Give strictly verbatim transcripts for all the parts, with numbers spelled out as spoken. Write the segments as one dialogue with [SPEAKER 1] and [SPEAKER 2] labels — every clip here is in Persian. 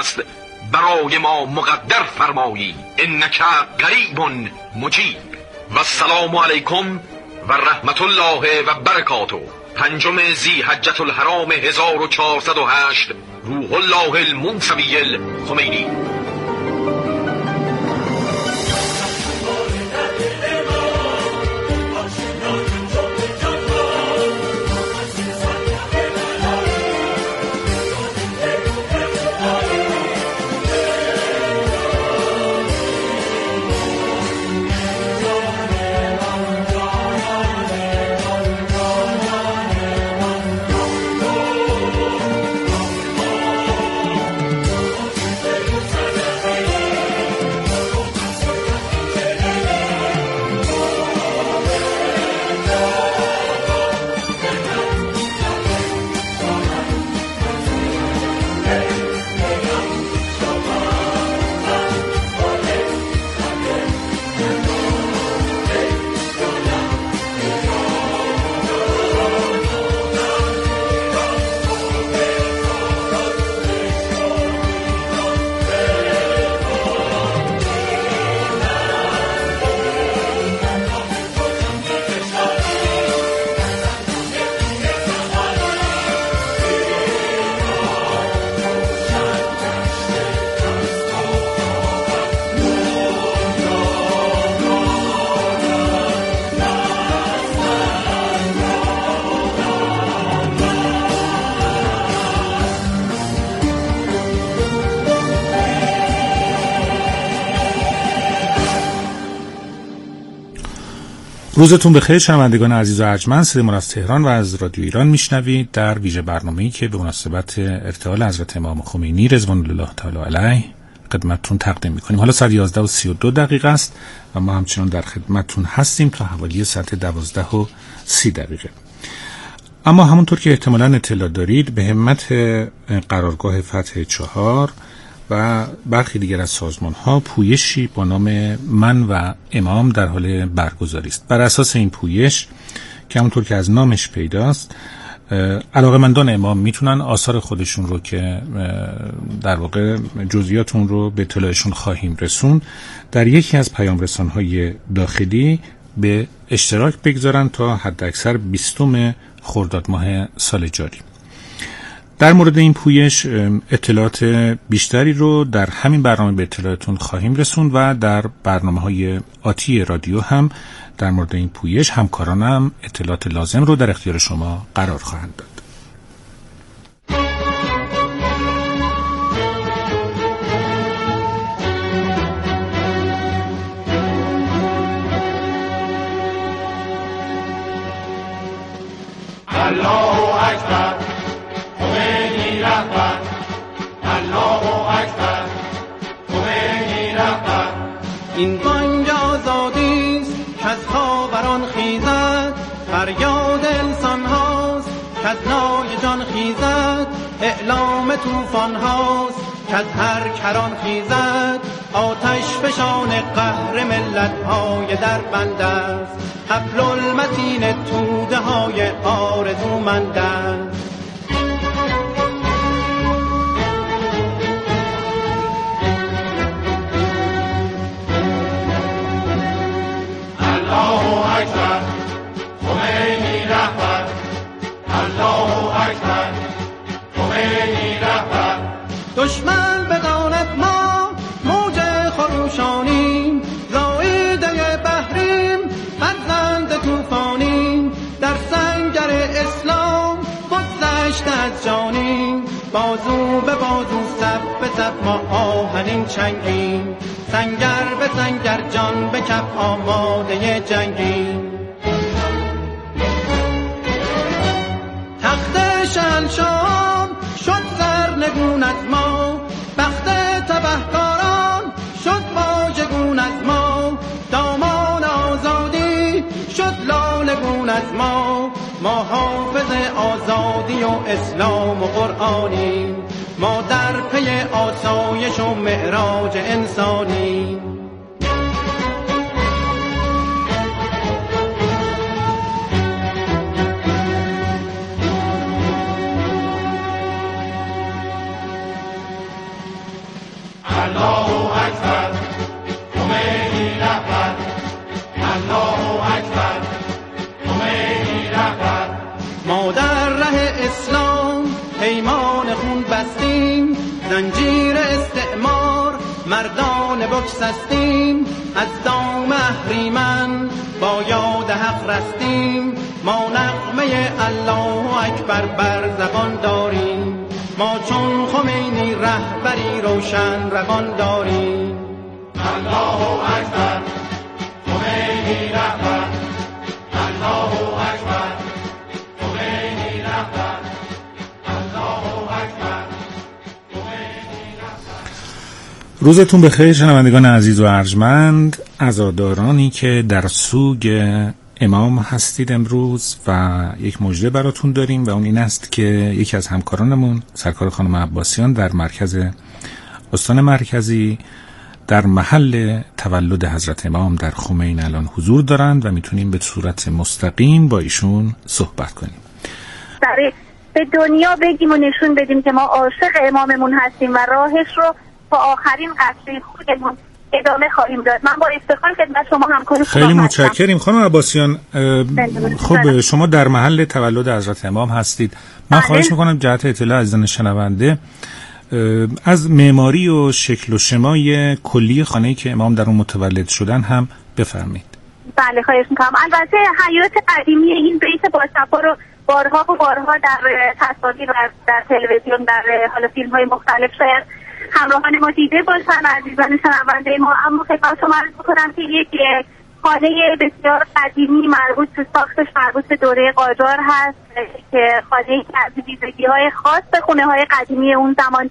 [SPEAKER 1] است برای ما مقدر فرمایی. انک قریب مجیب. و السلام علیکم و رحمت الله و برکاته. پنجم ذی حجة الحرام هزار و چهارصد و هشت روح الله المنصوی الخمینی.
[SPEAKER 2] روزتون بخیر شنوندگان عزیز و ارجمند. صدای از تهران و از رادیو ایران میشنوید در ویژه برنامه‌ای که به مناسبت ارتحال حضرت امام خمینی رضوان الله تعالی علیه خدمتتون تقدیم می‌کنیم. حالا ساعت یازده و سی و دو دقیقه است و ما همچنان در خدمتتون هستیم تا حوالی ساعت دوازده و سی دقیقه. اما همونطور که احتمالاً اطلاع دارید به همت قرارگاه فتح چهار و برخی دیگر از سازمان‌ها پویشی با نام من و امام در حال برگزاری است. بر اساس این پویش که همونطور که از نامش پیداست علاقه‌مندان امام میتونن آثار خودشون رو که در واقع جزئیاتون رو به اطلاعشون خواهیم رسوند در یکی از پیام رسان‌های داخلی به اشتراک بگذارن تا حداکثر بیستم خرداد ماه سال جاری. در مورد این پویش اطلاعات بیشتری رو در همین برنامه به اطلاعاتون خواهیم رسوند و در برنامه‌های آتی رادیو هم در مورد این پویش همکارانم اطلاعات لازم رو در اختیار شما قرار خواهند داد.
[SPEAKER 3] الله اکبر خمینی رهبر، الله اکبر خمینی رهبر.
[SPEAKER 4] این بانگ آزادیست که از خاوران خیزد، فریاد انسان هاست که از نای جان خیزد، اعلام توفان هاست که از هر کران خیزد، آتش فشان قهر ملت های در بند است، حبل المتین توده های آرزومند است.
[SPEAKER 3] الله اکبر خمینی رهبر، الله اکبر خمینی رهبر.
[SPEAKER 4] دشمن بداند ما موج خروشانیم، زایده بحریم فرزند توفانیم، در سنگر اسلام گذشته از جانیم، بازو به بازو صف به صف ما آهنین چنگیم، سنگر به سنگر جان به کف آماده جنگیم. تخت شهنشاه شد سرنگون از ما، بخت تبهکاران شد واژگون از ما، دامان آزادی شد لالگون از ما، ما حافظ آزادی و اسلام و قرآنیم، ما در پی آسایش و معراج انسانیم.
[SPEAKER 3] الله اکبر خمینی رهبر الله اکبر خمینی رهبر
[SPEAKER 4] ما در ره اسلام پیمان خون بستیم، زنجیر استعمار مردان بگسستیم، از دام اهریمن با یاد حق رستیم، ما نغمه الله اکبر بر زبان داریم، ما چون خمینی رهبری روشن روان داریم.
[SPEAKER 3] الله اکبر خمینی رهبر الله اکبر خمینی رهبر الله اکبر خمینی رهبر.
[SPEAKER 2] روزتون بخیر شنوندگان عزیز و ارجمند، عزادارانی که در سوگ امام هستید امروز و یک مژده براتون داریم و اون این است که یکی از همکارانمون سرکار خانم عباسیان در مرکز استان مرکزی در محل تولد حضرت امام در خمین الان حضور دارند و میتونیم به صورت مستقیم با ایشون صحبت کنیم.
[SPEAKER 5] به دنیا بگیم و نشون بدیم که ما عاشق اماممون هستیم و راهش رو با آخرین قطره خودمون ادامه خواهیم داد. من با افتخار خدمت شما همکار
[SPEAKER 2] خیلی متشکریم خانم عباسیان. خب شما در محل تولد حضرت امام هستید. من خواهش میکنم جهت اطلاع عزیزان شنونده از معماری و شکل و شمای کلی خانه‌ای که امام در اون متولد شدن هم بفرمایید.
[SPEAKER 5] بله خواهش میکنم. البته حیات قدیمی این بیت باصفا رو بارها و بارها در تصاویر و در تلویزیون در حالا فیلم‌های مختلف شاید همراهان ما دیده باشن عزیزان شنونده ما، اما خدمت شما عرض می‌کنم که یک خانه بسیار قدیمی مربوط به ساختش مربوط به دوره قاجار هست که خانه‌ای که از ویژگی‌های خاص خونه‌های قدیمی اون زمان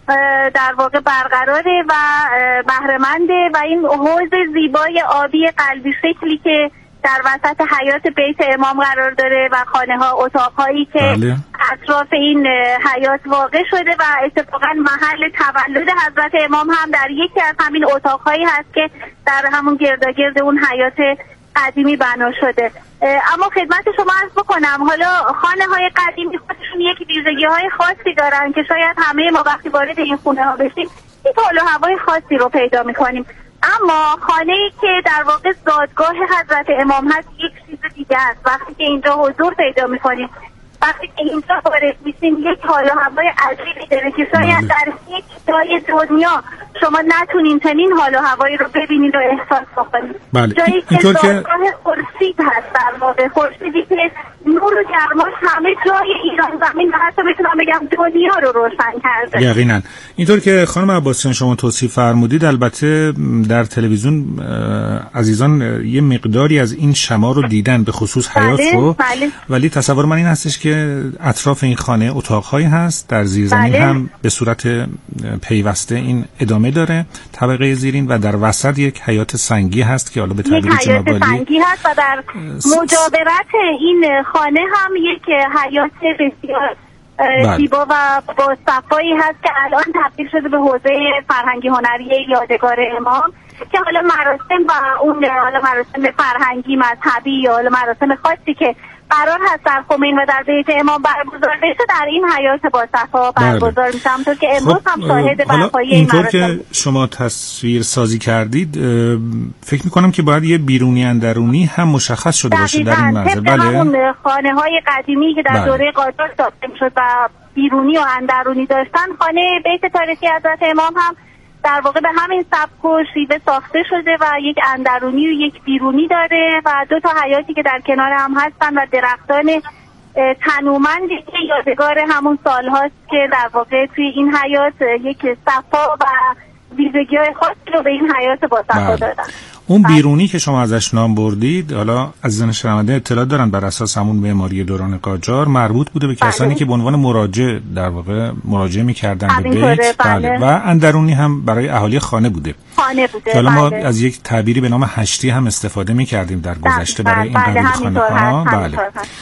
[SPEAKER 5] در واقع برقراره و بهره‌منده و این حوض زیبای آبی قلبی شکلی که در وسط حیات بیت امام قرار داره و خانه ها اتاقهایی که بله. اطراف این حیات واقع شده و اتفاقا محل تولد حضرت امام هم در یکی از همین اتاقهایی هست که در همون گرداگرد اون حیات قدیمی بنا شده. اما خدمت شما عرض بکنم حالا خانه های قدیمی خودشون یک ویژگی های خاصی دارن که شاید همه ما وقتی وارد این خونه ها بشیم یک حال و هوای خاصی رو پیدا میکنیم، اما خانه‌ای که در واقع زادگاه حضرت امام هست یک چیز دیگه است. وقتی که اینجا حضور پیدا می‌کنیم، وقتی که اینجا وارد میشیم یک حال و هوای عجیبی داره که شاید در هیچ جای دنیا شما نتونین چنین حال و هوایی رو ببینید و احساس بکنید.
[SPEAKER 2] بله.
[SPEAKER 5] جایی که زادگاه خورشید هست، در واقع خورشیدی که نور و گرماش همه جای ایران زمین و حتی میتونم بگم دنیا رو روشن کرده.
[SPEAKER 2] یقینا اینطور که خانم عباسیان شما توصیف فرمودید، البته در تلویزیون عزیزان یه مقداری از این شما رو دیدن به خصوص حیات رو، بله. ولی تصور من این هستش که اطراف این خانه اتاق‌هایی هست در زیر زمین، بله. هم به صورت پیوسته این ادامه داره طبقه زیرین و در وسط یک حیات سنگی هست که حالا به تعبیر جناب عالی
[SPEAKER 5] سنگی هست و در مجاورت این خانه هم یک حیات بسیار زیبا و با صفایی هست که الان تبدیل شده به حوزه فرهنگی هنری یادگار امام که حالا مراسم و اون حالا مراسم فرهنگی مذهبی یا حالا مراسم خاصی که قرار هست در خمین و در بیت امام برگزار بشه در این حیات با صفا برگزار میشه، همونطور که امروز خب هم شاهد برپایی این مراسم.
[SPEAKER 2] اینطور که شما تصویر سازی کردید فکر میکنم که باید یه بیرونی اندرونی هم مشخص شده باشه در این منظر.
[SPEAKER 5] بله همون خانه های قدیمی که در بله. دوره قاجار ساخته میشد و بیرونی و اندرونی داشتن، خانه بیت تاریخی حضرت امام هم در واقع به همین سبک و شیوه ساخته شده و یک اندرونی و یک بیرونی داره و دو تا حیاتی که در کنار هم هستن و درختان تنومندی که یادگار همون سال هاست که در واقع توی این حیات یک صفا و ویژگی‌های خاصی رو به این حیات با صفا دادن.
[SPEAKER 2] اون بیرونی که شما ازش نام بردید، حالا عزیزان شنونده اطلاع دارن بر اساس همون معماری دوران قاجار مربوط بوده به کسانی بله. که به عنوان مراجع در واقع مراجعه می‌کردن به بیت بله. بله. و اندرونی هم برای اهالی خانه بوده.
[SPEAKER 5] خانه بوده.
[SPEAKER 2] حالا ما
[SPEAKER 5] بله.
[SPEAKER 2] از یک تعبیری به نام هشتی هم استفاده می‌کردیم در گذشته بله. برای این
[SPEAKER 5] بله.
[SPEAKER 2] قبیل خانه‌ها. بله.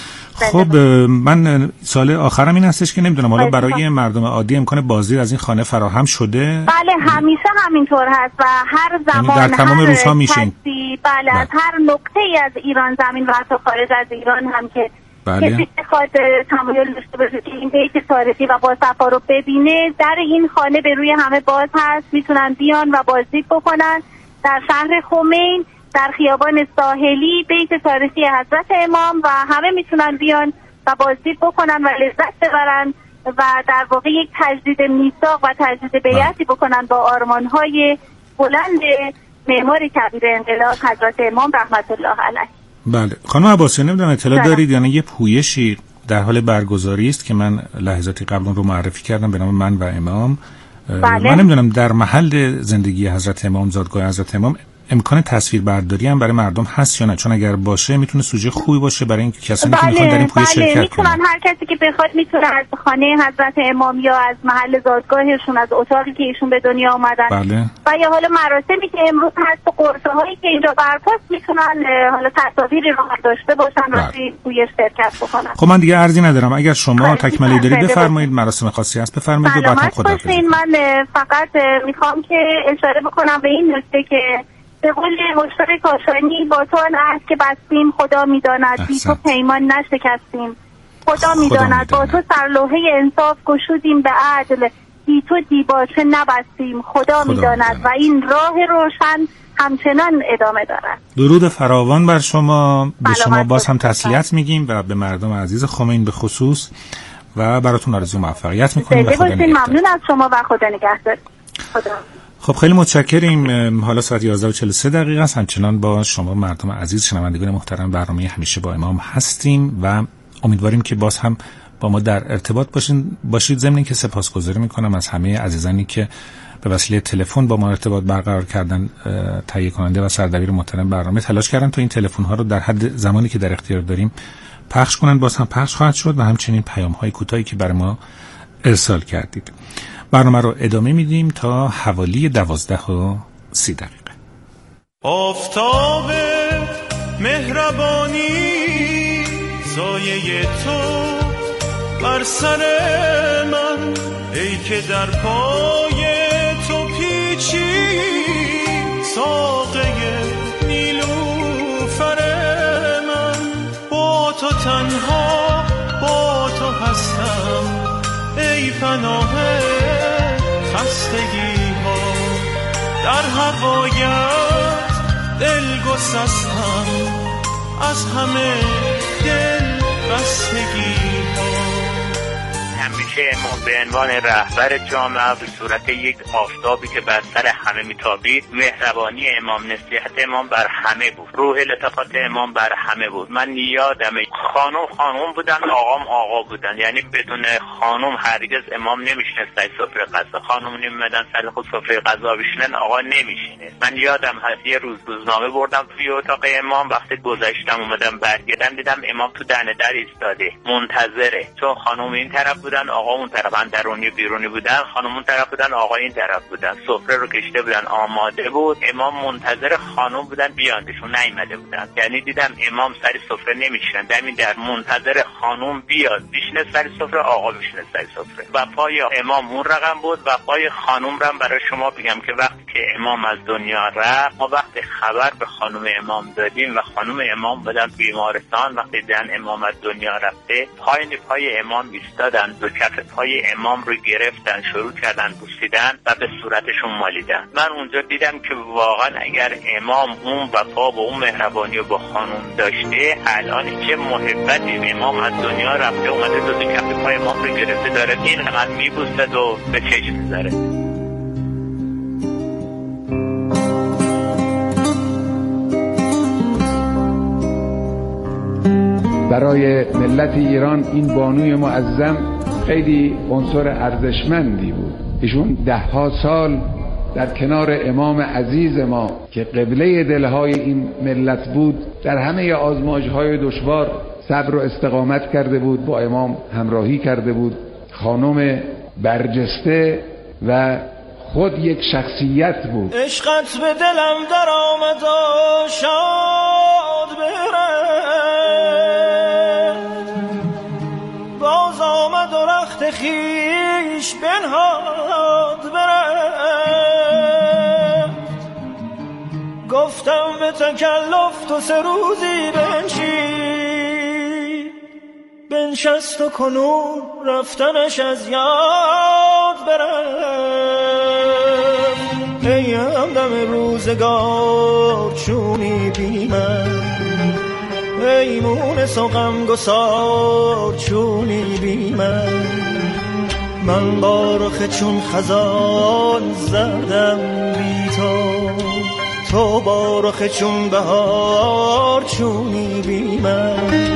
[SPEAKER 2] خب من سال آخرم این هستش که نمیدونم حالا برای مردم عادی امکان بازدید از این خانه فراهم شده؟
[SPEAKER 5] بله همیشه همینطور هست و هر زمان
[SPEAKER 2] در تمام روزها میشین؟
[SPEAKER 5] بله, بله از هر نقطه ای از ایران زمین و حتی خارج از ایران هم که
[SPEAKER 2] بله.
[SPEAKER 5] کسی بخواد تمایل داشته باشه که این بیت تاریخی و با صفا رو ببینه، در این خانه به روی همه باز هست، میتونن بیان و بازدید بکنن. در شهر خمین در خیابان ساحلی بیت تاریخی حضرت امام و همه میتونن بیان و بازدید بکنن و لذت ببرن و در واقع یک تجدید میثاق و تجدید بیعتی بکنن با آرمان‌های بلند معمار کبیر انقلاب حضرت امام رحمت الله علیه.
[SPEAKER 2] بله خانم عباسیان، نمیدونم اطلاع
[SPEAKER 5] بله.
[SPEAKER 2] دارید یعنی یه پویشی در حال برگزاری است که من لحظاتی قبل رو معرفی کردم به نام من و امام.
[SPEAKER 5] بله.
[SPEAKER 2] من نمیدونم در محل زندگی حضرت امام، زادگاه حضرت امام، امکان تصویر برداری هم برای مردم هست یا نه؟ چون اگر باشه میتونه سوژه خوبی باشه برای این کسانی
[SPEAKER 5] بله،
[SPEAKER 2] که میخوان در این پویه
[SPEAKER 5] بله،
[SPEAKER 2] شرکت
[SPEAKER 5] میتونن
[SPEAKER 2] کنن.
[SPEAKER 5] هر کسی که بخواد میتونه از خانه حضرت امام یا از محل زادگاهشون، از اتاقی که ایشون به دنیا آمدن
[SPEAKER 2] بله.
[SPEAKER 5] و یا حالا مراسمی که امروز هست و قرصه هایی که اینجا برپاست، میتونن حالا تصاویری رو داشته باشن و
[SPEAKER 2] بله.
[SPEAKER 5] توی پویش شرکت بکنن.
[SPEAKER 2] خب من دیگه عرضی ندارم، اگر شما تکملی دارید
[SPEAKER 5] خیلی
[SPEAKER 2] بفرمایید. مراسم خاصی هست بفرمایید و بعد هم خداحافظی.
[SPEAKER 5] باشین. من فقط میخوام که اشاره بکنم به این نکته که به قول مشتاق کاشانی با تو آن عهد که بستیم خدا میداند، بی تو پیمان نشکستیم خدا میداند، با تو سرلوحه انصاف گشودیم به عدل، بی تو دیباچه نبستیم خدا میداند و این راه روشن همچنان ادامه دارد.
[SPEAKER 2] درود فراوان بر شما. به شما باز هم تسلیت
[SPEAKER 5] باشید.
[SPEAKER 2] میگیم و به مردم عزیز خمین به خصوص و براتون آرزوی موفقیت میکنیم و خدا
[SPEAKER 5] نگهدار. ممنون از شما و خدا نگهدار. خدا.
[SPEAKER 2] خب خیلی متشکریم. حالا ساعت یازده و چهل و سه دقیقه است. همچنان با شما مردم عزیز شنوندگان محترم برنامه همیشه با امام هستیم و امیدواریم که باز هم با ما در ارتباط باشین باشید. ضمن اینکه سپاسگزاری میکنم از همه عزیزانی که به وسیله تلفن با ما ارتباط برقرار کردن. تهیه کننده و سردبیر محترم برنامه تلاش کردن تا این تلفن ها رو در حد زمانی که در اختیار داریم پخش کنن. باز هم پخش خواهد شد و همچنین پیام های کوتاهی که برای ما ارسال کردید. برنامه رو ادامه میدیم تا حوالی دوازده و سی دقیقه.
[SPEAKER 6] آفتاب مهربانی سایه تو بر سر من، ای که در پای تو پیچی ساقه نیلوفر من. با تو تنها با تو هستم ای پناه خستگی ها، در هوایت دل گسستم از همه دل بستگی ها.
[SPEAKER 7] همیشه امام به عنوان رهبر جامعه به صورت یک آفتابی که بر سر همه میتابید، مهربانی امام، نصیحت امام بر همه بود، روح لطافت امام بر همه بود. من یادم خانم خانم بودن، آقام آقا بودن، یعنی بدون خانم هرگز امام نمیشنست سر سفره غذا. خانم نمیمدن سر خود سفره غذا بشینن، آقا نمیشینه. من یادم هست یه روز روزنامه بردم توی اتاق امام، وقتی گذاشتم اومدم برگردم دیدم امام تو دهنه در ایستاده منتظره، چون خانم این طرف بودن آقا اون طرف، درونی بیرونی بودن، خانم اون طرف بودن آقا این طرف بودن. سفره رو کشته بودن آماده بود، امام منتظر خانم بودن بیاندشون، نیامده بودن. یعنی دیدم امام سر سفره نمیشینن، دمی در منتظر خانم بیاد بشینه سر سفره، آقا بشینه سر سفره. و پای امام اون رقم بود و پای خانم رم برای شما بگم که وقتی که امام از دنیا رفت، ما وقتی خبر به خانم امام دادیم و خانم امام بدن بیمارستان، وقتی دیدن امام از دنیا رفته، پای پای امام ایستادن، دو کف پای امام رو گرفتن، شروع کردن بوسیدن و به صورتشون مالیدن. من اونجا دیدم که واقعا اگر امام اون وفا و اون مهربانی رو با خانم داشته، الان چه محبتی به امام از دنیا رفته، اومده دو, دو کف پای امام رو گرفته داره این قدر میبوسد و به چشم میذاره.
[SPEAKER 8] برای ملت ایران این بانوی معظم خیلی عنصر ارزشمندی بود. ایشون ده ها سال در کنار امام عزیز ما که قبله دلهای این ملت بود، در همه آزمایش‌های دشوار صبر و استقامت کرده بود، با امام همراهی کرده بود. خانم برجسته و خود یک شخصیت بود.
[SPEAKER 6] عشقت به دلم در آمد و شاد بره، باز آمد و رخت خیش بنهاد بره. گفتم به تکلف تو سه روزی بنشین، بنشست و کنون رفتنش از یاد برم. ای همدم روزگار چونی بی من، ای مونس و غمگسار چونی بی من. من با رخ چون خزان زردم بی تو، تو با رخ چون بهار چونی بی من.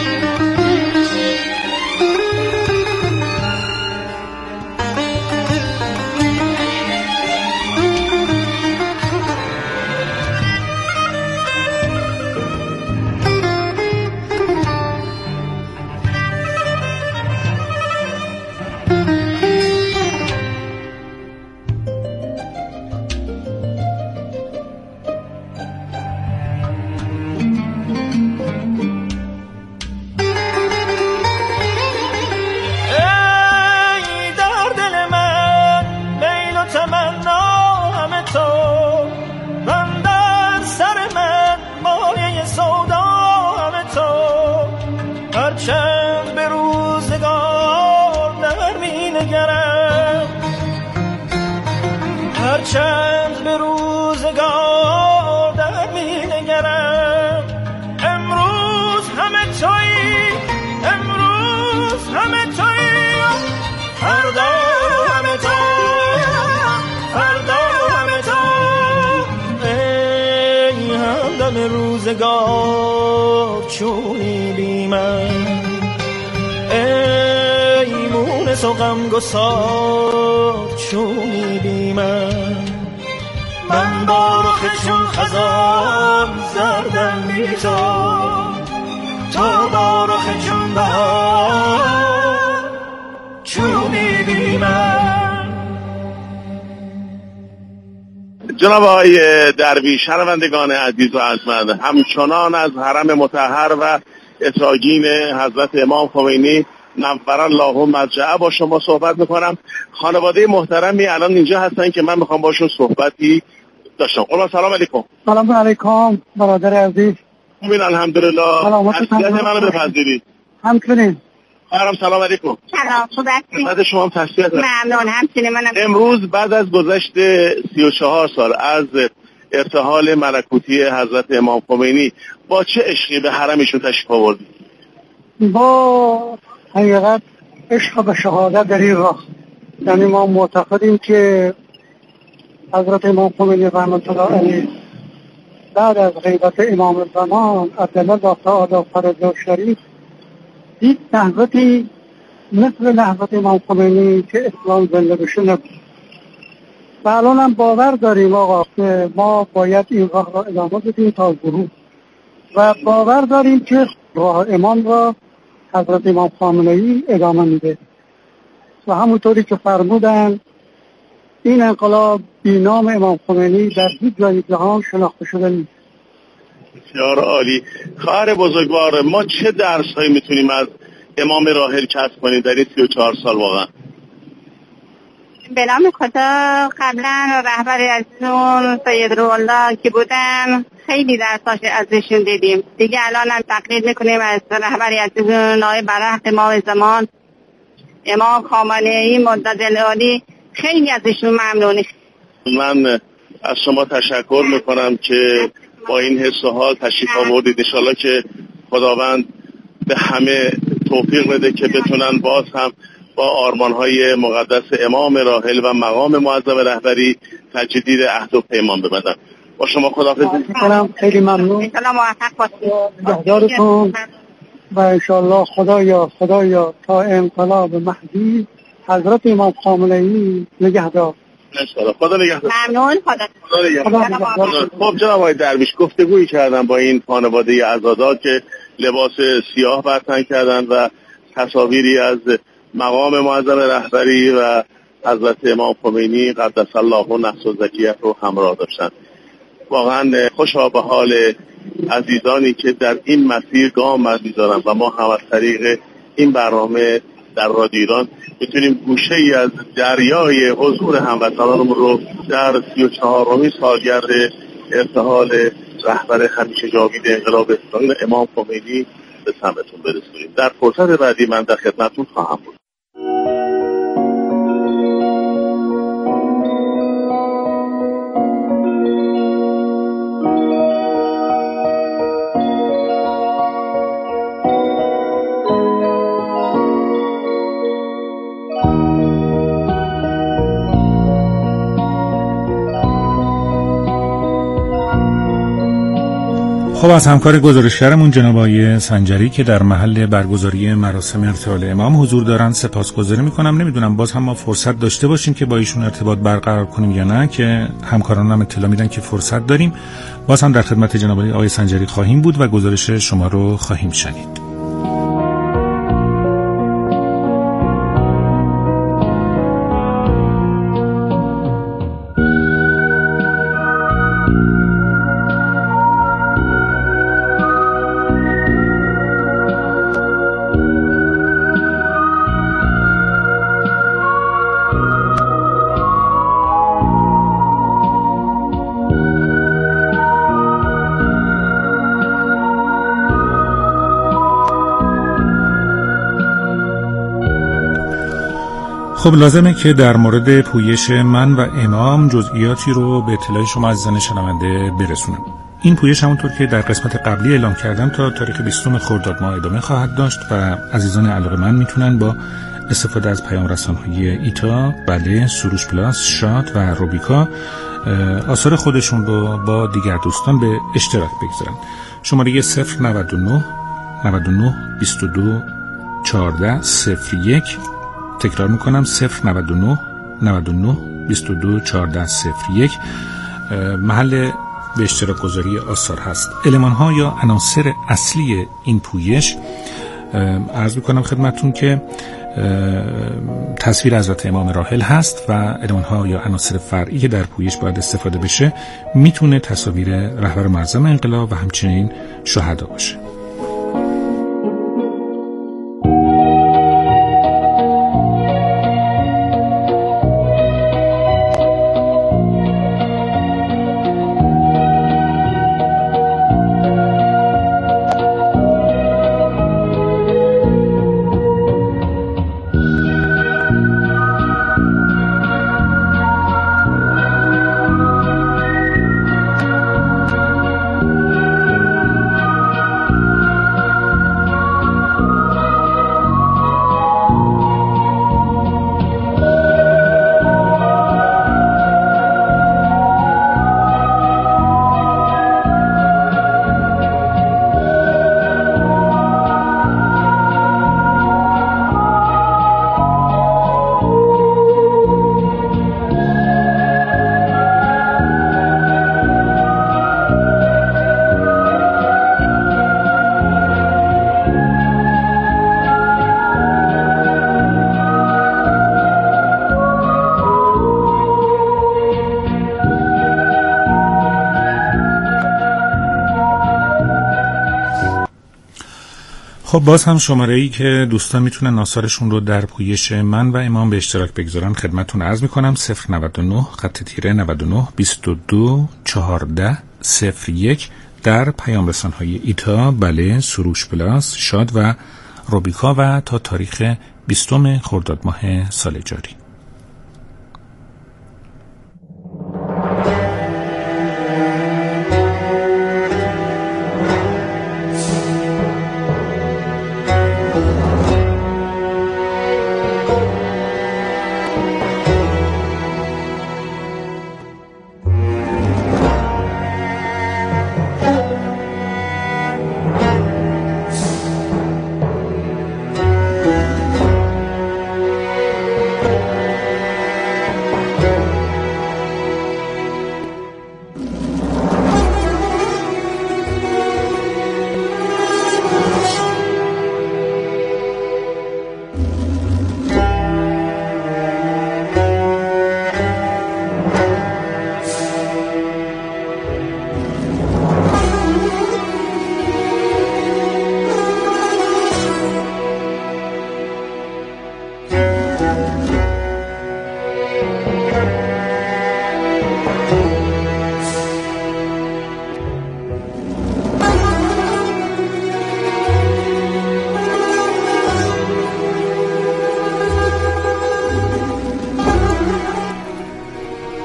[SPEAKER 6] چند به روزگار در می نگرم. امروز همه تویی، امروز همه تویی، فردا همه تو، فردا همه تو. ای همدم روزگار چونی بی من، ای مونس و غمگسار چونی بی من. من با رخ چون خزان زردم بی تو، تو با رخ چون بهار چونی بی من.
[SPEAKER 9] جناب آقای درویش، شنوندگان عزیز و ارجمند، همچنان از حرم مطهر و اساگین حضرت امام خمینی نور الله مرجعه با شما صحبت میکنم. خانواده محترمی الان اینجا هستن که من میخوام باشون صحبتی داشتم. قربان سلام علیکم.
[SPEAKER 10] سلام علیکم برادر عزیز.
[SPEAKER 9] خوبین؟ الحمدلله. تسلیت منو بپذیرید.
[SPEAKER 10] همچنین.
[SPEAKER 9] خیرم. سلام علیکم.
[SPEAKER 5] سلام، خوب هستین؟
[SPEAKER 9] بعد شما هم تسلیت.
[SPEAKER 5] ممنون. همچنین منم.
[SPEAKER 9] امروز بعد از گذشت سی و چهار سال از ارتحال ملکوتی حضرت امام خمینی با چه عشقی به حرمشون تشریف آوردید؟
[SPEAKER 10] با حقیقت عشق به شهادت در این راه. یعنی ما معتقدیم که حضرت امام خمینی رحمت الله علیه بعد از غیبت امام زمان عبدالله تعالی فرجه شریف دید لحظتی مثل لحظت امام خمینی که اسلام زنده بشه نبود. و الان هم باور داریم آقا که ما باید این راه را ادامه بدیم تا ظهور، و باور داریم که راه امام را حضرت امام خامنه‌ای ادامه میده. و همونطوری که فرمودن این انقلاب بی نام امام خمینی در هیچ جای جهان شناخته شده نیست.
[SPEAKER 9] بسیار عالی. خواهر بزرگوار، ما چه درس‌هایی میتونیم از امام راحل کسب کنیم در این سی و چهار سال واقعا؟
[SPEAKER 5] به نام خدا، قبلا رهبر ازشون سید روح‌الله که بودن خیلی درساش ازشون دیدیم. دیگه الان هم تقلید میکنیم از رهبر ازشون نایب برحق امام زمان امام خامنه‌ای مددالعالی. خیلی ازشون ممنونی.
[SPEAKER 9] من از شما تشکر میکنم که با این حس و حال تشریف آوردید. ان شاءالله که خداوند به همه توفیق بده که بتونن باز هم با آرمان‌های مقدس امام راحل و مقام معظم رهبری تجدید عهد و پیمان ببندن. با شما خداحافظی
[SPEAKER 10] می‌کنم. خیلی ممنون.
[SPEAKER 5] انشالله موفق باشید.
[SPEAKER 10] نگهدارتون و انشالله خدایا خدایا تا انقلاب مهدی حضرت امام خامنه‌ای نگهدار.
[SPEAKER 9] انشالله. خدا نگهدار.
[SPEAKER 5] ممنون. خدا
[SPEAKER 9] نگهدار. خب جناب آقای درویش، گفتگویی کردم با این خانواده عزادار که لباس سیاه بر تن کردن و تصاویری از مقام معظم رهبری و حضرت امام خمینی قدس الله نفس و زکیه رو همراه داشتن. واقعا خوشا به حال عزیزانی که در این مسیر گام برمی‌دارن و ما هم از طریق این برنامه در رادیو ایران میتونیم گوشه ای از دریای حضور هموطنانمون رو در سی و چهارمین سالگرد ارتحال رهبر همیشه جاوید انقلاب اسلامی امام خمینی به سمتون برسونیم. در فرصت بعدی من در خدمتتون خواهم بود.
[SPEAKER 2] خب از همکار گزارشگرمون جناب آقای سنجری که در محل برگزاری مراسم ارتحال امام حضور دارن سپاسگزاری میکنم. نمیدونم باز هم ما فرصت داشته باشیم که با ایشون ارتباط برقرار کنیم یا نه، که همکارانم اطلاع میدن که فرصت داریم. باز هم در خدمت جناب آقای سنجری خواهیم بود و گزارش شما رو خواهیم شنید. خب لازمه که در مورد پویش من و امام جزئیاتی رو به اطلاع شما عزیزان شنونده برسونم. این پویش همونطور که در قسمت قبلی اعلام کردم تا تاریخ بیستم خرداد ماه ادامه خواهد داشت و عزیزان علاقه‌مند میتونن با استفاده از پیام رسانه‌های ایتا، بله، سروش پلاس، شاد و روبیکا آثار خودشون رو با دیگر دوستان به اشتراک بگذارن. شماره صفر نود و نه نود و نه بیست و دو چهارده صفر یک، تکرار میکنم صفر نود و نه نود و نه بیست و دو چهارده صفر یک، محل به اشتراک گذاری آثار هست. المان ها یا عناصر اصلی این پویش، عرض میکنم خدمتون که تصویر حضرت امام راحل هست و المان ها یا عناصر فرعی که در پویش باید استفاده بشه میتونه تصاویر رهبر معظم انقلاب و همچنین شهدا باشه. خب باز هم شماره‌ای که دوستان میتونن آثارشون رو در پویش من و امام به اشتراک بگذارن خدمتتون عرض میکنم. صفر نود و نه خط تیره نود و نه بیست و دو چهارده صفر یک در پیام رسانه‌های ایتا، بله، سروش پلاس، شاد و روبیکا و تا تاریخ بیستم خرداد ماه سال جاری.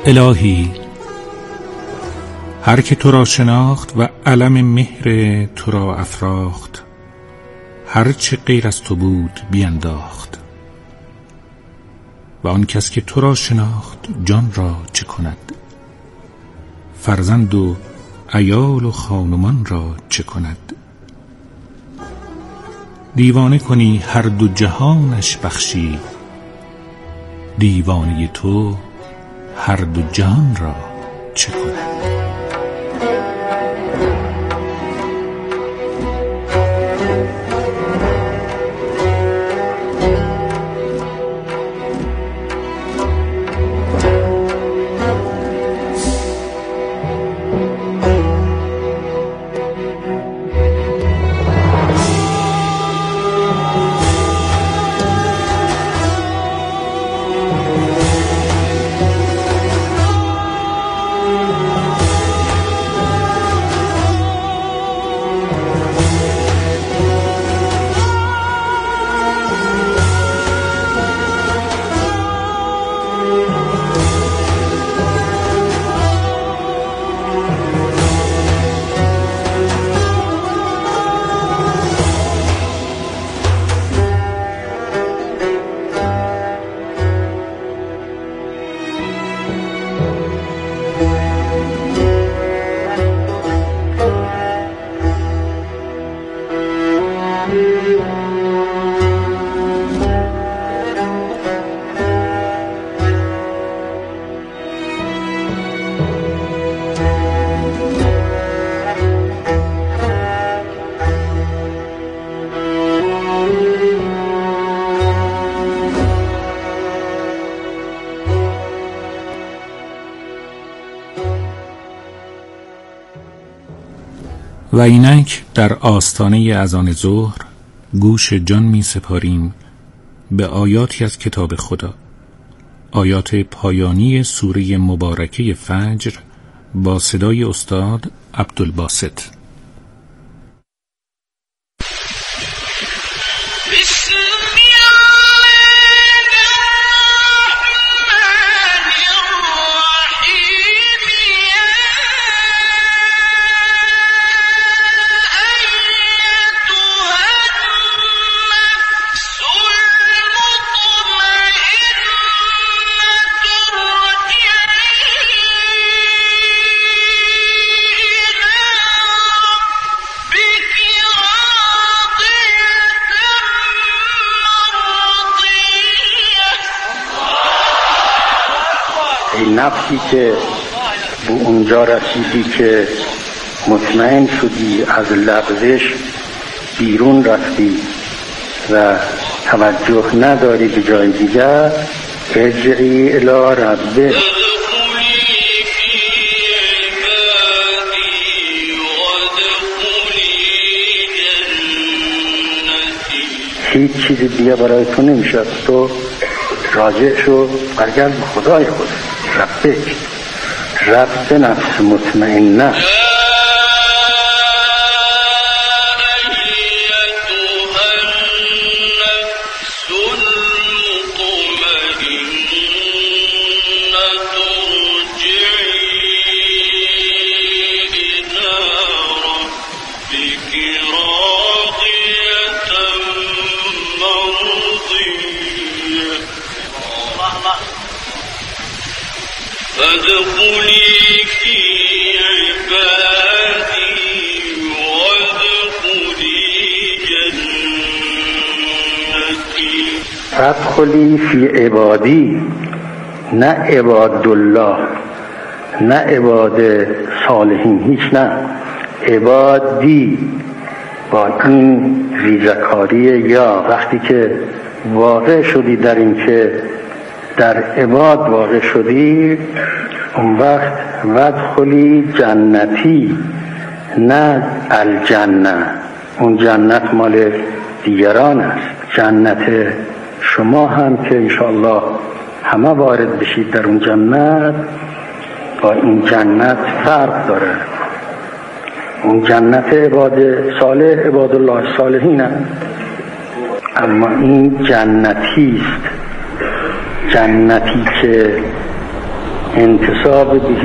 [SPEAKER 2] الهی، هر که تو را شناخت و علم مهر تو را افراخت، هر چه غیر از تو بود بینداخت. و آن کس که تو را شناخت جان را چه کند؟ فرزند و عیال و خانمان را چه کند؟ دیوانه کنی هر دو جهانش بخشی، دیوانه تو هر دو جهان را چه کند؟ و اینک در آستانه اذان ظهر گوش جان می سپاریم به آیاتی از کتاب خدا، آیات پایانی سوره مبارکه فجر با صدای استاد عبدالباسط.
[SPEAKER 11] ای نفسی که به اونجا رسیدی که مطمئن شدی از لغزش بیرون رفتی و توجه نداری به جای دیگر، ارجعی الی ربک. هیچ چیزی دیگه برای تو نمیشه، تو راجع شو، برگرد به خدای خود، ربک، رب نفس مطمئنه.
[SPEAKER 12] فادخلي في عبادي وادخلي جنتي.
[SPEAKER 11] فادخلی فی عبادی، نه عباد الله، نه عباد صالحین، هیچ، نه عبادی با این ریزکاری. یا وقتی که واقع شدی در این که در عباد واقع شدی، اون وقت وادخلی جنتی، نه الجنه، اون جنت مال دیگران است. جنت شما هم که انشاءالله همه وارد بشید در اون جنت، با این جنت فرق داره. اون جنت عباد صالح، عباد الله صالحین است، اما این جنتی است، جنتی که انتساب به